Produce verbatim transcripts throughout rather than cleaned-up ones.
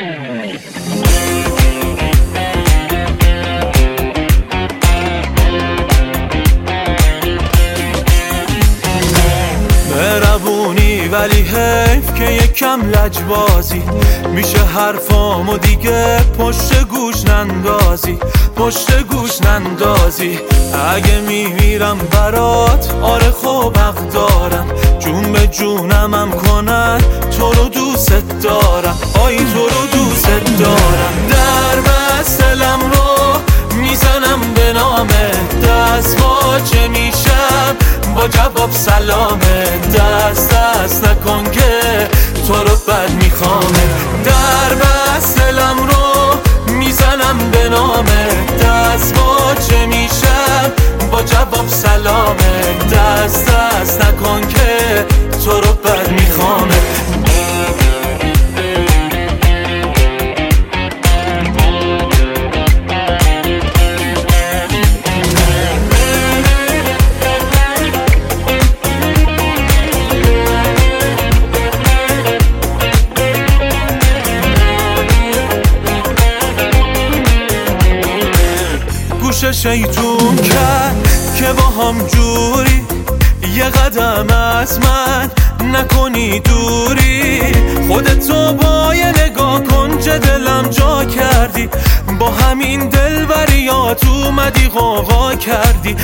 مهربونی ولی حیف که یکم لجبازی میشه حرفامو دیگه پشت گوش نندازی پشت گوش نندازی. اگه میمیرم برات آره خب حق دارم، جون به جونمم کنن تو رو دوست دارم، آی تو رو دوست دارم. در بستلم رو میزنم به نامه، دست باچه میشم با جواب سلامه. دست دست نکن که تو رو بد میخوامه. در بستلم رو میزنم به نامه، دست باچه میشم با جواب سلامه. دست دست نکن که تو رو بد میخوامه. شیطون کرد که با هم جوری یه قدم از من نکنی دوری. خودتو با یه نگاه کن چه دلم جا کردی، با همین دلبریات اومدی غوغا کردی.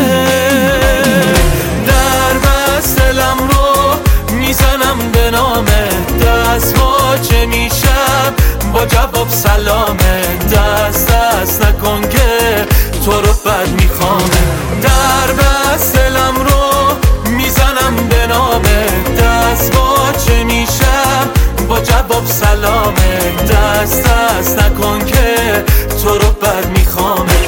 در بستلم رو میزنم به نامه، دست باچه میشم با جواب سلامه. دست دست نکن که تو رو بد میخوامه. در بستلم رو میزنم به نامه، دست باچه میشم با جواب سلامه. دست دست نکن که تو رو بد میخوامه.